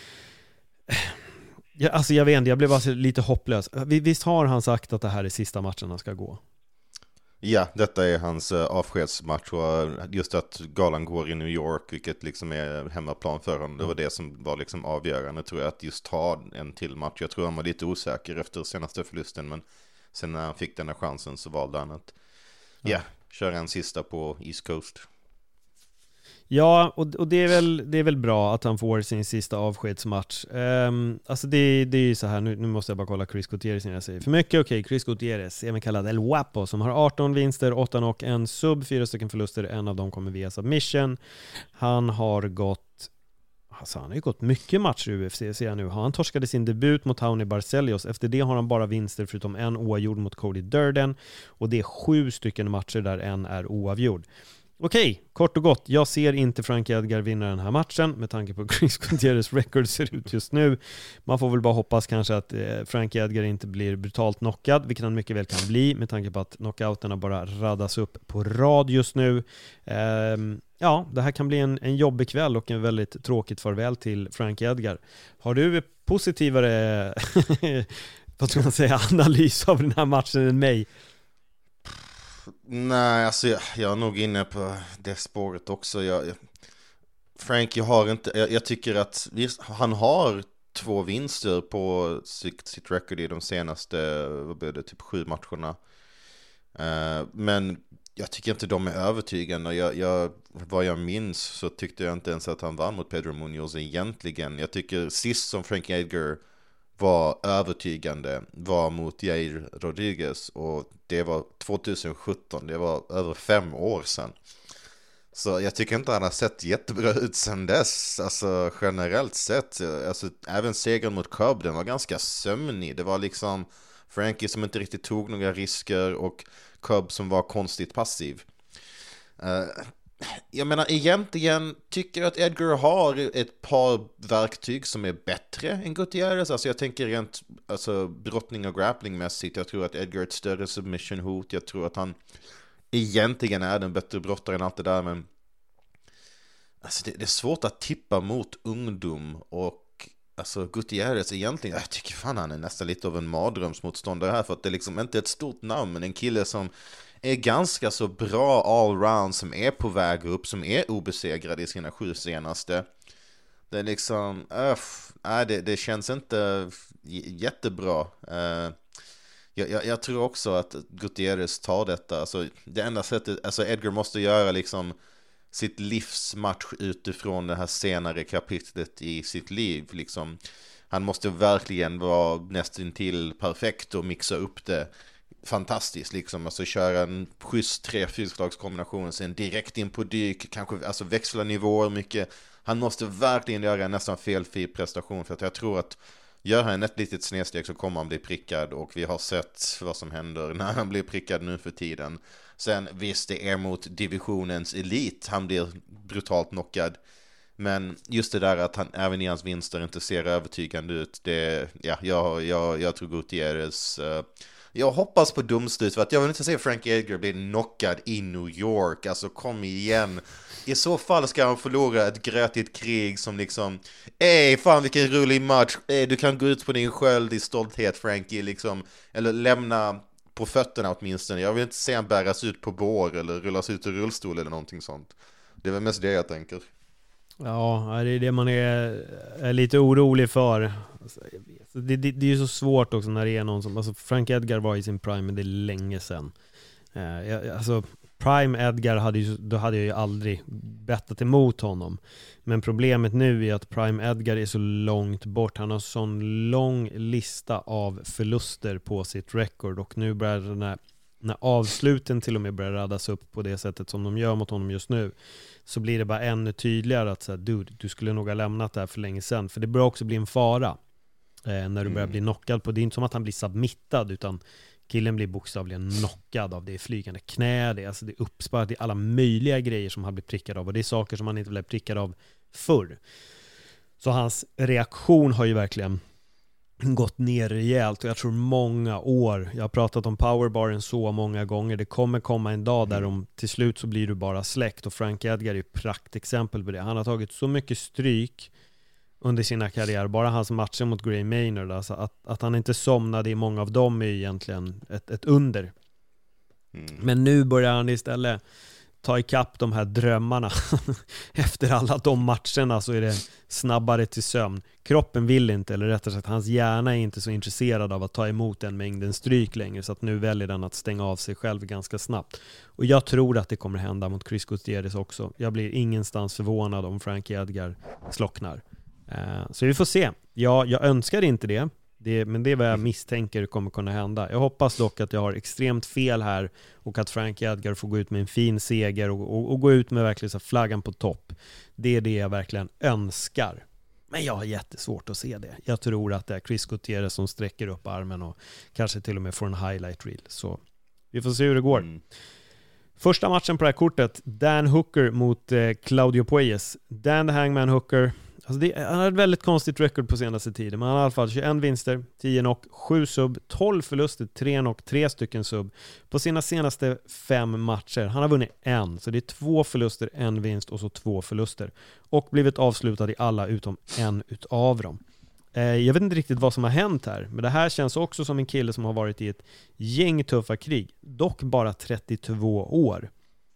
Ja, alltså jag vet inte, jag blev bara lite hopplös. Visst har han sagt att det här är sista matchen han ska gå? Ja, detta är hans uh, avskedsmatch och just att galan går i New York, vilket liksom är hemmaplan för honom, det var det som var liksom avgörande, tror jag, att just ta en till match. Jag tror han var lite osäker efter senaste förlusten, men sen när han fick den här chansen så valde han att ja, yeah, köra en sista på East Coast. Ja, och, och det, är väl, det är väl bra att han får sin sista avskedsmatch. Um, alltså det, det är ju så här, nu, nu måste jag bara kolla Chris Gutierrez när jag säger för mycket. Okej, okay, Chris Gutierrez, även kallad El Guapo, som har arton vinster, åtta knock, en sub, fyra stycken förluster, en av dem kommer via submission. Han har gått, alltså han har ju gått mycket matcher i U F C, ser jag nu. Han torskade sin debut mot Tony Barcelios. Efter det har han bara vinster förutom en oavgjord mot Cody Durden, och det är sju stycken matcher där en är oavgjord. Okej, kort och gott. Jag ser inte Frankie Edgar vinna den här matchen med tanke på Chris Gutierrez record ser ut just nu. Man får väl bara hoppas kanske att eh, Frankie Edgar inte blir brutalt knockad, vilket han mycket väl kan bli med tanke på att knockouterna bara raddas upp på rad just nu. Ehm, ja, det här kan bli en, en jobbig kväll och en väldigt tråkigt farväl till Frankie Edgar. Har du positivare vad ska man säga, analys av den här matchen än mig? Nej, alltså jag, jag är nog inne på det spåret också. Jag, jag, Frankie har inte, jag, jag tycker att visst, han har två vinster på sitt, sitt record i de senaste, vad blir det, typ sju matcherna. Uh, men jag tycker inte de är övertygande. Jag, jag, vad jag minns så tyckte jag inte ens att han vann mot Pedro Munoz egentligen. Jag tycker sist som Frankie Edgar var övertygande var mot Jair Rodriguez, och det var tjugohundrasjutton, det var över fem år sedan. Så jag tycker inte han har sett jättebra ut sedan dess, alltså generellt sett. Alltså, även segern mot Cobb, den var ganska sömnig. Det var liksom Frankie som inte riktigt tog några risker och Cobb som var konstigt passiv. Uh, Jag menar, egentligen tycker jag att Edgar har ett par verktyg som är bättre än Gutierrez. Alltså jag tänker rent alltså, brottning och grapplingmässigt. Jag tror att Edgar är ett större submission-hot. Jag tror att han egentligen är den bättre brottare än allt det där. Men alltså, det, det är svårt att tippa mot ungdom. Och alltså, Gutierrez egentligen, jag tycker fan han är nästan lite av en mardrömsmotståndare här. För att det är liksom inte ett stort namn, men en kille som är ganska så bra allround, som är på väg upp, som är obesegrad i sina sju senaste. Det är liksom, öff, nej, det, det känns inte jättebra. Uh, jag, jag, jag tror också att Gutierrez tar detta. Alltså, det enda sättet, alltså Edgar måste göra liksom sitt livsmatch utifrån det här senare kapitlet i sitt liv. Liksom. Han måste verkligen vara nästan till perfekt och mixa upp det fantastiskt, liksom, alltså köra en schysst tre fyrslagskombination, sen direkt in på dyk, kanske alltså växla nivåer mycket. Han måste verkligen göra en nästan felfri prestation, för att jag tror att gör han ett litet snedsteg så kommer han bli prickad, och vi har sett vad som händer när han blir prickad nu för tiden. Sen visst, det är mot divisionens elit han blir brutalt knockad, men just det där att han även i hans vinster inte ser övertygande ut, det, ja, jag, jag, jag tror Gutierrez uh, jag hoppas på domslut, för att jag vill inte se Frankie Edgar bli knockad i New York. Alltså kom igen. I så fall ska han förlora ett grötigt krig som liksom, ej fan vilken rolig match. Ej, du kan gå ut på din sköld i stolthet, Frankie, liksom. Eller lämna på fötterna åtminstone. Jag vill inte se han bäras ut på bår eller rullas ut ur rullstol eller någonting sånt. Det är väl mest det jag tänker. Ja, det är det man är, är lite orolig för. Alltså, jag vet. Det, det, det är ju så svårt också när det är någon som, alltså Frank Edgar var i sin prime, men det är länge sedan. Eh, alltså prime Edgar hade ju, då hade jag ju aldrig bettat emot honom. Men problemet nu är att prime Edgar är så långt bort. Han har sån lång lista av förluster på sitt record, och nu börjar den här, när avsluten till och med börjar radas upp på det sättet som de gör mot honom just nu, så blir det bara ännu tydligare att så här, dude, du skulle nog ha lämnat det här för länge sedan. För det börjar också bli en fara eh, när du börjar bli knockad på. Det är inte som att han blir submittad, utan killen blir bokstavligen knockad av det flygande knä, det är, alltså det är uppsparat, det är alla möjliga grejer som han blir prickad av, och det är saker som han inte blev prickad av förr. Så hans reaktion har ju verkligen gått ner rejält och jag tror många år, jag har pratat om powerbaren så många gånger, det kommer komma en dag där de, till slut så blir du bara släkt, och Frank Edgar är ju praktexempel på det. Han har tagit så mycket stryk under sina karriär, bara hans matcher mot Gray Maynard, alltså att, att han inte somnade i många av dem är egentligen ett, ett under. Mm. Men nu börjar han istället ta ikapp de här drömmarna. Efter alla de matcherna så är det snabbare till sömn. Kroppen vill inte, eller rättare sagt hans hjärna är inte så intresserad av att ta emot den mängden stryk längre, så att nu väljer den att stänga av sig själv ganska snabbt. Och jag tror att det kommer hända mot Chris Gutierrez också. Jag blir ingenstans förvånad om Frankie Edgar slocknar. Uh, så vi får se. Jag, jag önskar inte det. Det, men det är vad jag misstänker kommer kunna hända. Jag hoppas dock att jag har extremt fel här och att Frankie Edgar får gå ut med en fin seger och, och, och gå ut med verkligen så flaggan på topp. Det är det jag verkligen önskar. Men jag har jättesvårt att se det. Jag tror att det är Chris Gutierrez som sträcker upp armen och kanske till och med får en highlight reel. Så vi får se hur det går. Mm. Första matchen på det här kortet, Dan Hooker mot eh, Claudio Puelles. Dan the Hangman Hooker. Alltså det, han har ett väldigt konstigt record på senaste tiden, men han har i alla fall tjugoen vinster, tio knock, sju sub, tolv förluster, tre knock, tre stycken sub på sina senaste fem matcher. Han har vunnit en, så det är två förluster, en vinst och så två förluster, och blivit avslutad i alla utom en utav dem. Eh, jag vet inte riktigt vad som har hänt här, men det här känns också som en kille som har varit i ett gäng tuffa krig, dock bara trettiotvå år,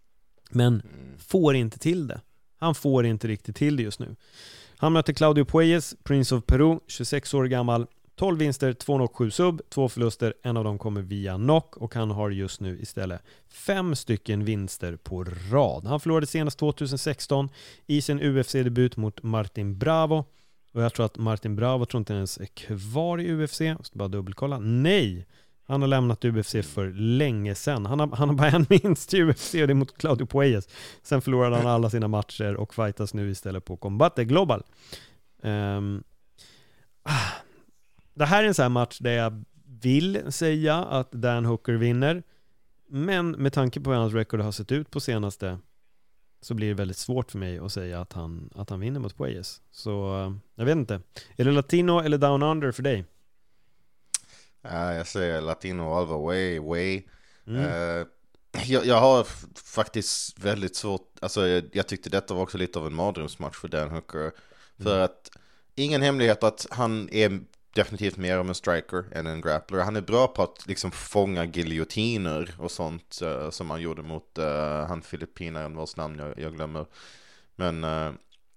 men får inte till det. Han får inte riktigt till det just nu. Han möter Claudio Puelles, Prince of Peru, tjugosex år gammal, tolv vinster, två knock, sju sub, två förluster, en av dem kommer via knock, och han har just nu istället fem stycken vinster på rad. Han förlorade senast tjugohundrasexton i sin U F C-debut mot Martin Bravo, och jag tror att Martin Bravo tror inte ens är kvar i U F C. Jag ska bara dubbelkolla. Nej! Han har lämnat U F C för länge sedan. Han har, han har bara en minst i U F C, och det är mot Claudio Puelles. Sen förlorade han alla sina matcher och fightas nu istället på Combate Global. Um, ah, det här är en sån här match där jag vill säga att Dan Hooker vinner. Men med tanke på hur hans record har sett ut på senaste, så blir det väldigt svårt för mig att säga att han, att han vinner mot Puelles. Så uh, jag vet inte. Är det latino eller down under för dig? Ja, jag säger latino all the way, way. Mm. Uh, jag, jag har f- faktiskt väldigt svårt, alltså jag, jag tyckte detta var också lite av en mardrömsmatch för Dan Hooker. Mm. För att, ingen hemlighet att han är definitivt mer om en striker än en grappler. Han är bra på att liksom fånga giljotiner och sånt, uh, som han gjorde mot uh, han filippinaren vars namn jag, jag glömmer. Men uh,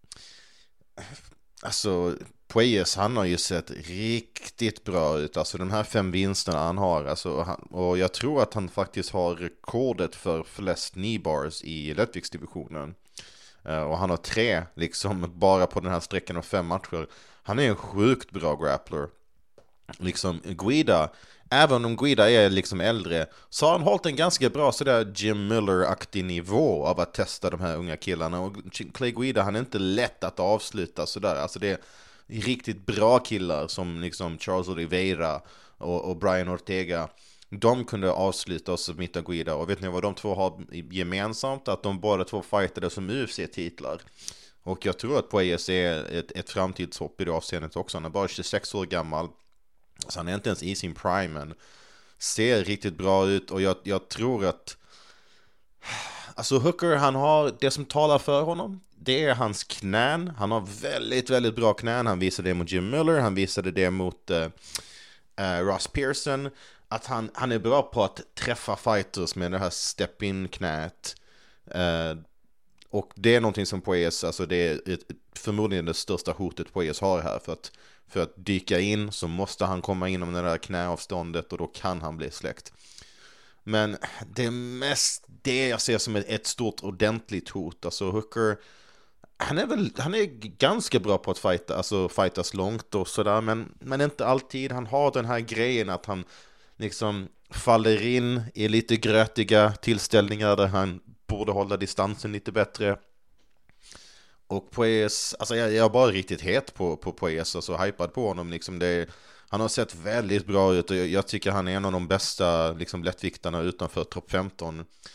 alltså Puelles, han har ju sett riktigt bra ut. Alltså de här fem vinsterna han har, alltså, han, och jag tror att han faktiskt har rekordet för flest knee bars i lättviktsdivisionen. Uh, och han har tre liksom bara på den här sträckan av fem matcher. Han är en sjukt bra grappler. Liksom Guida, även om Guida är liksom äldre, så har han hållit en ganska bra sådär Jim Miller-aktig nivå av att testa de här unga killarna. Och Clay Guida, han är inte lätt att avsluta sådär. Alltså det är riktigt bra killar som liksom Charles Oliveira och, och Brian Ortega. De kunde avsluta och submitta Guida. Och vet ni vad de två har gemensamt? Att de båda två fightade som U F C-titlar. Och jag tror att Puelles är ett, ett framtidshopp i det avseendet också. Han är bara tjugosex år gammal, så han är inte ens i sin prime, men ser riktigt bra ut. Och jag, jag tror att alltså Hooker, han har det som talar för honom. Det är hans knän. Han har väldigt, väldigt bra knän. Han visade det mot Jim Miller. Han visade det mot uh, uh, Ross Pearson. Att han, han är bra på att träffa fighters med det här step-in-knät. Uh, och det är någonting som Puelles, alltså det är ett, förmodligen det största hotet Puelles har här. För att, för att dyka in så måste han komma inom det där knäavståndet, och då kan han bli släckt. Men det är mest det jag ser som ett, ett stort ordentligt hot. Alltså Hooker, han är väl, han är ganska bra på att fighta, alltså fightas långt och sådär, men, men inte alltid. Han har den här grejen att han liksom faller in i lite grötiga tillställningar där han borde hålla distansen lite bättre. Och Puelles, alltså jag, jag är bara riktigt het på, på Puelles, alltså hypad på honom liksom. Det, han har sett väldigt bra ut, och jag, jag tycker han är en av de bästa liksom lättviktarna utanför topp femton.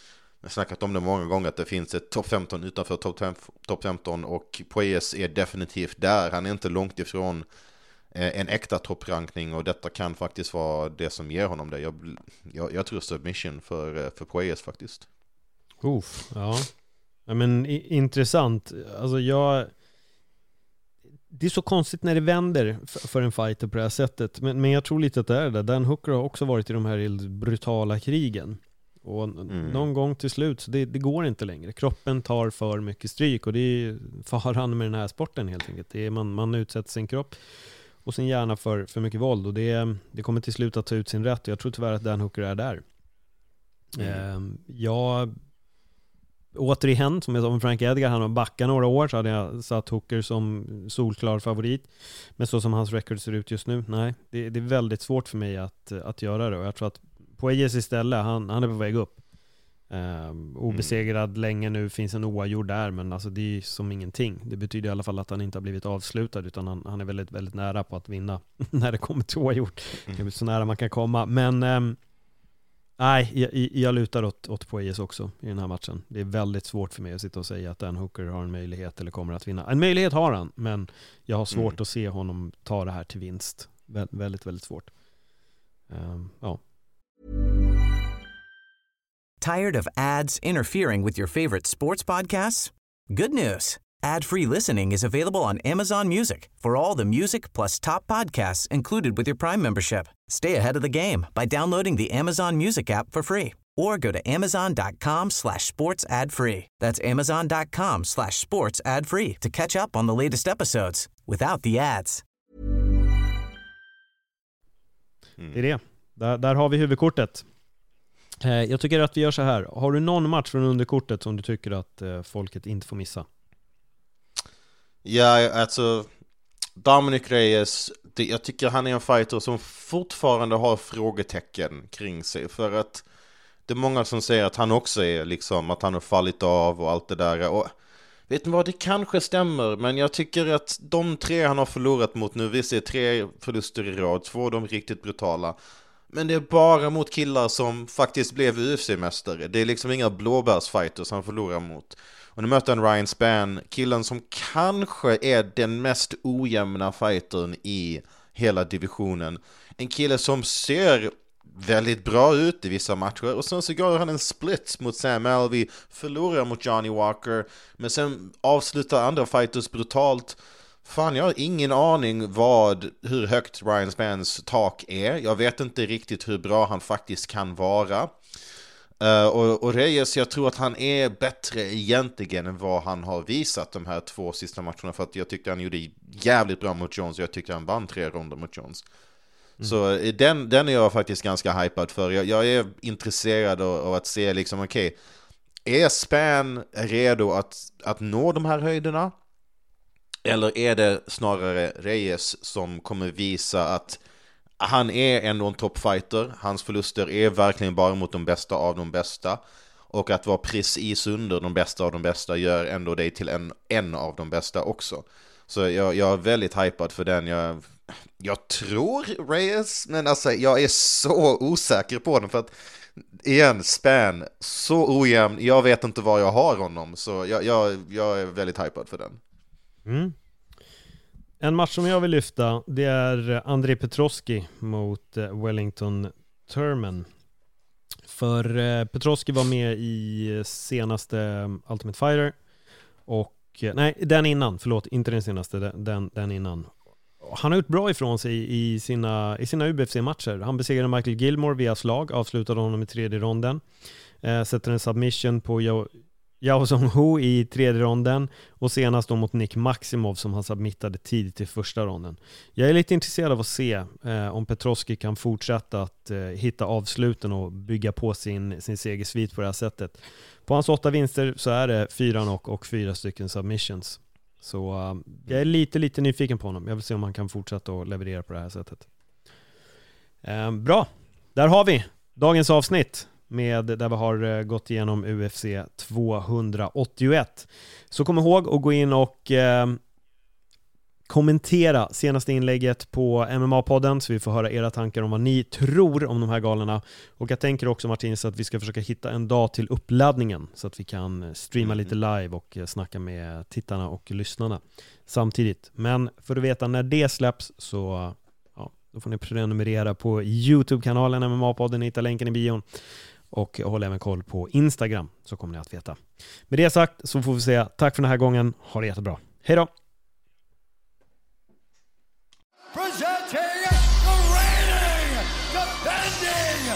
har snackat om det många gånger att det finns ett topp femton utanför topp femton och Puelles är definitivt där. Han är inte långt ifrån en äkta topprankning och detta kan faktiskt vara det som ger honom det. Jag, jag, jag tror submission för, för Puelles faktiskt. Uff, ja. Ja, men i, intressant. Alltså jag... Det är så konstigt när det vänder för, för en fighter på det här sättet. Men, men jag tror lite att det är det. Dan Hooker har också varit i de här brutala krigen. Och mm. någon gång till slut, så det, det går inte längre. Kroppen tar för mycket stryk och det är faran med den här sporten helt enkelt. Det är man, man utsätter sin kropp och sin hjärna för, för mycket våld. Och det, det kommer till slut att ta ut sin rätt. Och jag tror tyvärr att Dan Hooker är där. Mm. Eh, jag... Återigen, som jag sa med Frank Edgar, han har backat några år, så hade jag satt Hooker som solklar favorit. Men så som hans record ser ut just nu, nej, det, det är väldigt svårt för mig att, att göra det. Och jag tror att Puelles istället, han, han är på väg upp. Um, obesegrad mm. länge nu, finns en oavgjord där, men alltså det är som ingenting. Det betyder i alla fall att han inte har blivit avslutad, utan han, han är väldigt, väldigt nära på att vinna när det kommer till oavgjort. Mm. Det är så nära man kan komma. Men... Um, Nej, jag, jag lutar åt, åt Puelles också i den här matchen. Det är väldigt svårt för mig att sitta och säga att Dan Hooker har en möjlighet eller kommer att vinna. En möjlighet har han, men jag har svårt mm. att se honom ta det här till vinst. Vä- väldigt, väldigt svårt. Um, ja. Tired of ads interfering with your favorite sports podcasts? Good news. Ad-free listening is available on Amazon Music for all the music plus top podcasts included with your Prime membership. Stay ahead of the game by downloading the Amazon Music app for free or go to amazon.com slash sports ad free. That's amazon.com slash sports ad free to catch up on the latest episodes without the ads. Mm. Det är det. Där, där har vi huvudkortet. Eh, jag tycker att vi gör så här. Har du någon match från underkortet som du tycker att eh, folket inte får missa? Ja, alltså Dominic Reyes, det, jag tycker han är en fighter som fortfarande har frågetecken kring sig, för att det är många som säger att han också är liksom, att han har fallit av och allt det där, och vet ni vad, det kanske stämmer, men jag tycker att de tre han har förlorat mot nu, vi ser tre förluster i rad, två av dem riktigt brutala, men det är bara mot killar som faktiskt blev U F C-mästare. Det är liksom inga blåbärsfighters han förlorar mot. Och nu möter han Ryan Spann, killen som kanske är den mest ojämna fightern i hela divisionen. En kille som ser väldigt bra ut i vissa matcher, och sen så går han en split mot Sam Alvey, förlorar mot Johnny Walker, men sen avslutar andra fighters brutalt. Fan, jag har ingen aning vad, hur högt Ryan Spanns tak är. Jag vet inte riktigt hur bra han faktiskt kan vara. Uh, och, och Reyes, jag tror att han är bättre egentligen än vad han har visat de här två sista matcherna, för att jag tyckte han gjorde jävligt bra mot Jones och jag tyckte han vann tre ronder mot Jones. Mm. Så den, den är jag faktiskt ganska hypad för. Jag, jag är intresserad av, av att se liksom, okej, okay, är Spann redo att, att nå de här höjderna? Eller är det snarare Reyes som kommer visa att han är ändå en toppfighter, hans förluster är verkligen bara mot de bästa av de bästa, och att vara precis under de bästa av de bästa gör ändå dig till en, en av de bästa också. Så jag, jag är väldigt hypad för den. Jag, jag tror Reyes, men alltså jag är så osäker på den, för att igen, Spann, så ojämn, jag vet inte var jag har honom, så jag, jag, jag är väldigt hypad för den. Mm. En match som jag vill lyfta, det är Andrei Petroski mot Wellington Turman. För Petroski var med i senaste Ultimate Fighter, och nej, den innan, förlåt, inte den senaste, den, den innan. Han har gjort bra ifrån sig i sina, i sina U B F C-matcher. Han besegrade Michael Gilmore via slag, avslutade honom i tredje ronden, eh, sätter en submission på Yao, Yao Song Ho i tredje ronden, och senast då mot Nick Maximov som han submittade tidigt i första ronden. Jag är lite intresserad av att se eh, om Petroski kan fortsätta att eh, hitta avsluten och bygga på sin, sin segersvit på det här sättet. På hans åtta vinster så är det fyra knock och fyra stycken submissions. Så uh, jag är lite, lite nyfiken på honom. Jag vill se om han kan fortsätta att leverera på det här sättet. Eh, bra, där har vi dagens avsnitt med där vi har uh, gått igenom U F C tvåhundraåttioett. Så kom ihåg att gå in och uh, kommentera senaste inlägget på M M A-podden så vi får höra era tankar om vad ni tror om de här galorna. Och jag tänker också, Martin, att vi ska försöka hitta en dag till uppladdningen så att vi kan streama mm. lite live och snacka med tittarna och lyssnarna samtidigt. Men för att veta när det släpps så ja, då får ni prenumerera på YouTube-kanalen M M A-podden, ni hittar länken i bion. Och håll även koll på Instagram så kommer ni att veta. Med det sagt så får vi säga tack för den här gången. Ha det jättebra. Hej då! Presenting the reigning, defending,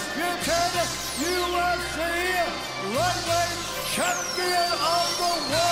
undisputed U F C lightweight champion of the world.